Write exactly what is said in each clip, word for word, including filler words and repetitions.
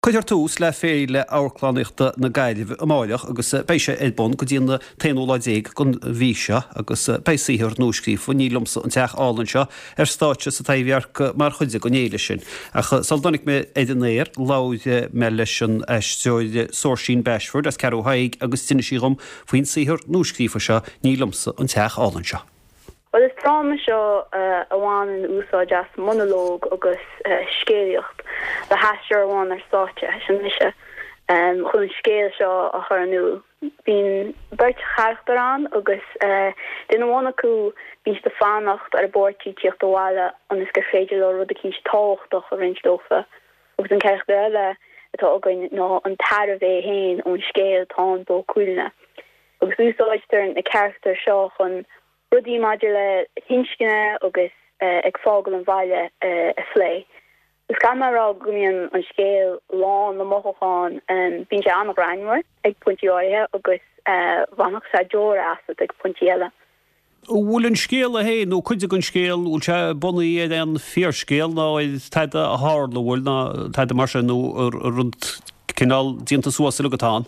Cuidir tús le féile áchláníochta na gaiileh amáileach agus béise Edbon go dtíana téanúlaidéig gon bhíse agus béíthir núscríh fan nílumsa an teach álanse ar státe sa taimhhearc mar chuide go néile sin. A saldannig me éidirnéir láide me leis an eisteoide sórsín Beishford as ceú haig agus tinine sírum faoin síthir núscrífa se nílumsa an teach álanse. Well, is drama seo uh, aháin in úsá jazz monolog agus uh, scéaliocht le heisir aháin ar státe sin mise um, chun scéal seo a chur anú. Bhín beirt charachtar an agus uh, den bhána acu bhí de fannacht ar a bórtí tíocht bháile an is gur féidir le rud a cís táchtach a rinsdófa agus an ceach eile atá againn ná an tar a bheith héin ón scéal tá bó cuilne. Agus úsáidir na charachtar seo chun rudí maidir le hinskine agus uh, ag fágal an bhaile uh, a phlé. Is gamara gomíon an scéal lán na mochaáin um, bín sé annach reinmhar ag puntíáithe agus uh, bhanach sa jóra asad ag puntíile. Bhfuil an scéal a héin nó chuide an scéal bhfuil se bunaí é an fíor scéal ná teide a hála bhfuil ná teide mar sin nó rund cinál dínta suasal agatán?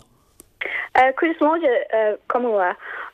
Cuid is máide cumúla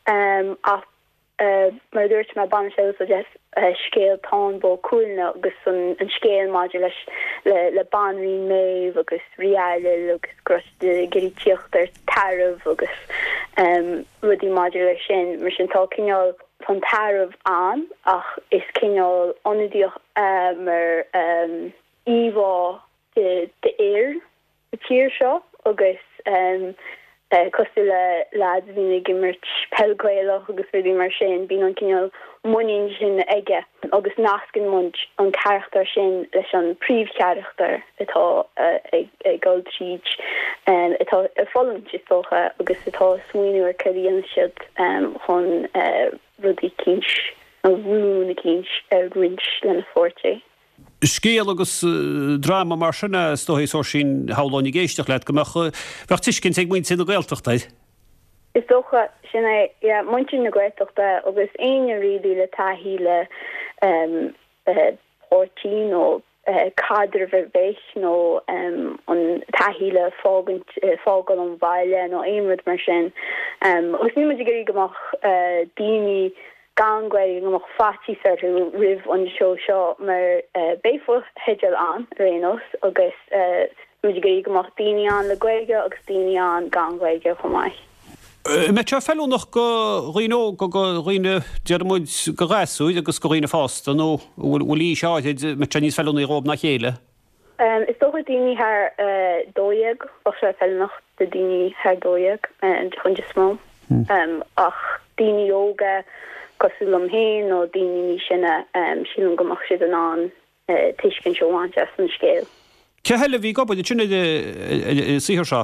ach Uh, mar dúirt me ban se so just uh, scéal tá bó coolna agus an, an scéal maidir leis le, le banrí méh agus riaile agus gros de geí tíocht ar tarmh agus um, rudí maidir lei sin mar sin tá cineál fan tarmh an ach is cineál anadíoch uh, mar um, íhá de, de éir de tíir seo agus um, Uh, Costa le lads vína gimmert pelgweilach agus fudí mar sin bín an cinál muín sin aige agus nascin munt an charachtar sin leis an príomh charachtar atá uh, ag, ag gold tríd um, atá a folint is tócha agus atá swinú ar caríon siad um, chun uh, rudí cíns an rún a cíns ar rinch lena forte. Scéal agus uh, drama mar sinna stóhééis ó sin háláinnig géisteach leat gomach bheith tuiscinn ag muint sin na gailteachtaid? Is dócha sinna yeah, muintin na gailteachta agus aine riadú le taithí le um, uh, pórtín ó uh, cadr verbéis nó um, an taithí le fágan uh, fágal an bhaile nó aimrad mar sin. Um, agus ní muid gurí gomach uh, daoine gangweig amach fatí certain rih an show seo mar uh, béfu hejal an rénos agus uh, muidir gomach daine an le gweige agus daine an gangweige go mai. Uh, me te fellú nach go rió go go riine dearmid go réúid agus go riine fásta nó bhfuil í seáid me te níos fellú í rob nach chéile? Um, is toch daine haar uh, dóiag och se fell nach de daine haar dóiag en chun just smó hmm. um, ach daine yoga cosúlam héin ó daine ní sinna um, sílan gomach siad an an uh, tuiscin seoáin just an scéal. Ce heile bhí gobar de sinna sihir seo?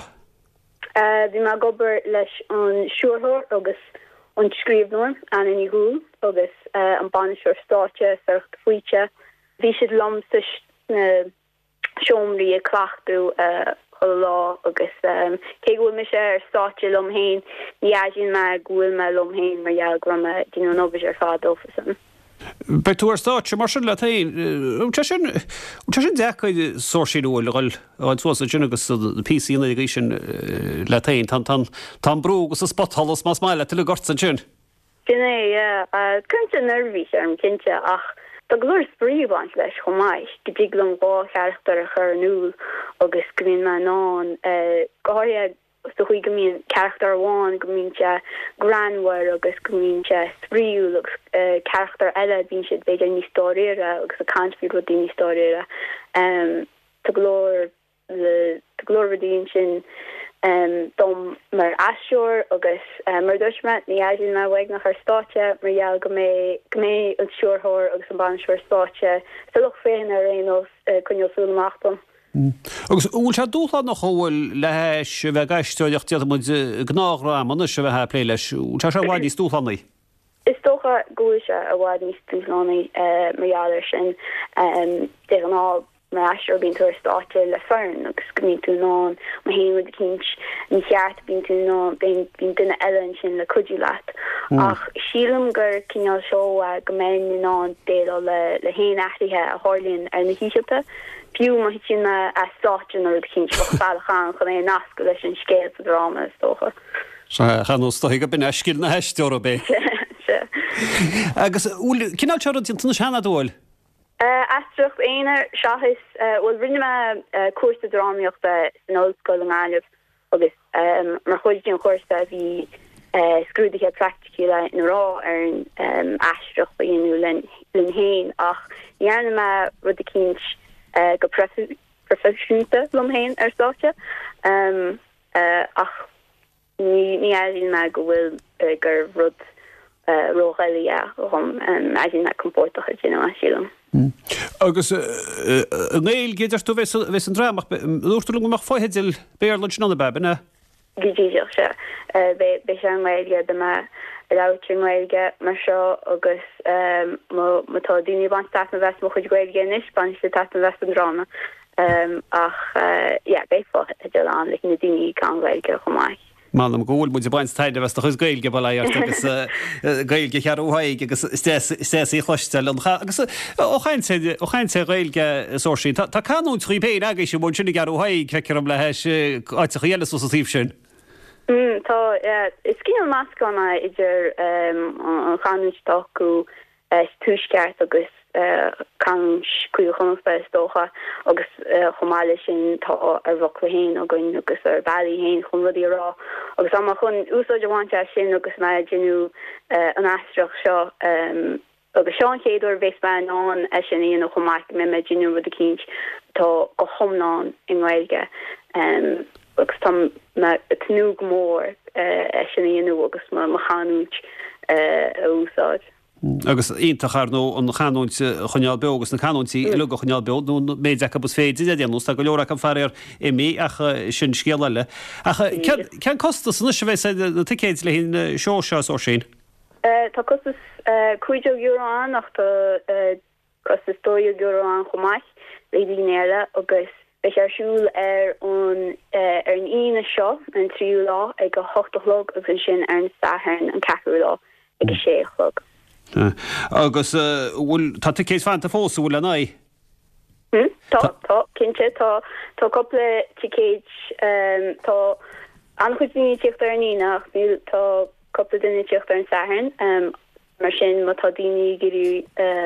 Bhí mar gobar leis an siúrthór agus an scríbhnóir an in gúil agus uh, an banisteir státe sucht faoite. Bhí siad lomsa na seomraí a clachtú uh, lá agus um, cé bhfuil me sé ar státe lom héin ní aisin me gúil me lom héin mar dheall gra me dí an nóbis ar fád ófasan. Bei tú ar státe mar sin le tain te sin dechaid sórsíú leil an tú sin agus P C na gí sin le tain tá brú agus a spothallas más meile til le gort san sin. Sinné chunte nervhí sé an cinnte ach Tá glór spríomhaint leis go maiid go dtí glum bá cheachtar a chur anúil agus go bhíonn me ná gáire so chuig go mbíonn ceachtar amháin go mbíonn sé granmhar agus go mbíonn sé spríú agus ceachtar eile bhíonn siad beidir níos stóréire agus a caiint bhí rudí níos stóréire. Tá glór tá glór rudíonn sin Um, dom mar asúr agus um, mar dúismet ní aidir me bhaig nach ar státe mar dheall go mé go mé an siúrthóir agus an banisiúr státe sulach féin ar réanos uh, chuneosúla amachtam. Mm. Agus bhfuil se dúlá nach bhfuil leis bheith gaiisteoideach tíad muid gnághra man se bheit plé leis te se bhhaid níos dúlaí? Is tócha gúil se a bhhaid níos dúlaí uh, mar dheallir sin um, de an á mar asúr bín tú ar státe le fearn agus go mín tú ná ma héin rud cinint ní cheart bín tú ná bín duine eile sin le cuidiú leat ach sílam gur cinneál seo go mé ná déal le le héin eachtaithe a hálíonn ar na híisiilta fiú mai sin a sáin ar cin bailchan chun é nasca leis an scéal a drama stocha. Chanú stoigh go bin ecil na heistú bé. Agus cinál te tinna sena dúil? Astrucht éar seachas bhfuil rinne me cuasa dráíochtta an óscoil an gáileh agus mar chuidín chuirsta a bhí scrúdaithe practicúile in rá ar an astrucht inú lin héin ach dhearna me rud a cíns go profisiúnta lom héin ar sáte ach ní aín me go bhfuil gur rud róchaile chum aín na compórtacha dine sílam. Agus néil géidir tú bheits an dráach úirú goach fáhéidir béarlan sinna bebena? Gidíideach se be se anhilge de me rátinghilge mar seo agus mátá daoine ban sta na bheits mo chuid goilge níos ban se ta an bheits an drána ach bé fá de an le na daoine ganhilge chomáich. Má am ggóil mu baint taide bheits chus gailge bailart agus gailge chearúhaig agus sé chluistel agus óchain sé gailge sóisií. Tá canún trí bé agus sé bú sinna garúhaig feicear am le heis áite chéile so tíh sin. Tá is cí an máscánna idir an chaútá go túisceart agus can cuiú chunaspa tócha agus chomáile sin tá ar bhla héin a goin agus ar bailí héin chun rudí rá agus am chun úsáid bhainte sin agus me genú an astrach seo agus seán chéadú bhés me ná e sin íon chomáich me me genú rud a cíns tá go thomná in ghilge agus tá tnúg mór e sin íonú agus mar chaúid a úsáid. Agus ionintachar nó an chaúint chuneal be agus na chaúntí lu go chuneal beú nó méid a bus féidir a déanús go leora an fearir i mí ach sin scéile. Cean costa sanna se bheits na ticéid le hín seo se ó sin? Tá costas cuiide euroán ach costas dóide euroán chomáich le dínéile agus bheith arsúil ar an ar an ine seo an tríú lá ag go hochtalog agus sin ar an stathern an ceú lá ag go séchlog. Agus bhfuil tá céis fananta fósa bhfuil an é? Tá tá cinnte tá tá coppla ticéid tá anchuidní tíocht ar aníach níl tá coppla duine tíocht ar an sathern mar sin má tá daoine gurú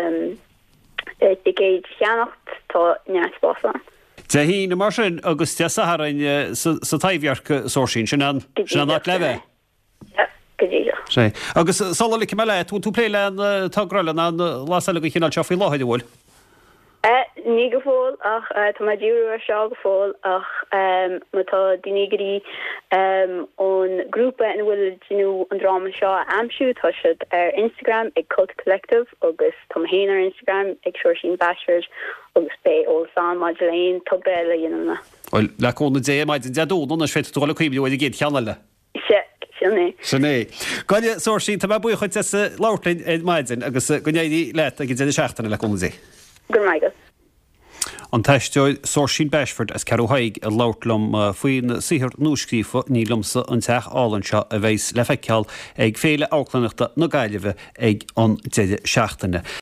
ticéid cheannacht tá nearspásan. Tá hí na mar sin agus te saharain sa taimhhearcha sóisiín sin an sin an leh? sé. Agus sála me le tú tú pléile an tágráile an lásaile go chinál seoí láhaid bhil? Ní go fóil ach tá má dúú ar seo go fóil ach mátá duinegurí ón grúpa in bhfuil genú an dráma seo amsú tá siad ar Instagram ag Cult Collective agus tá héana ar Instagram ag Seoirsin Bashford agus bé ósán Madeleine tá béile dhéanana. Well leúna dé maid an deadúna sé túla chuimú a géad cheanile. Se sinné. Sinné. Gaine sóirsí tá bu chuid láirlainn é maidin agus gonéí le a gé dé seachtainna leúna dé. Gur maigus. An taiisteoid Seoirsin Bashford as ceúhaig a láirlam faoin sihir núscrífa nílamsa an teach álann seo a bheits le feiceáil ag féle áclanachta na gaiileh ag an déide seachtainna.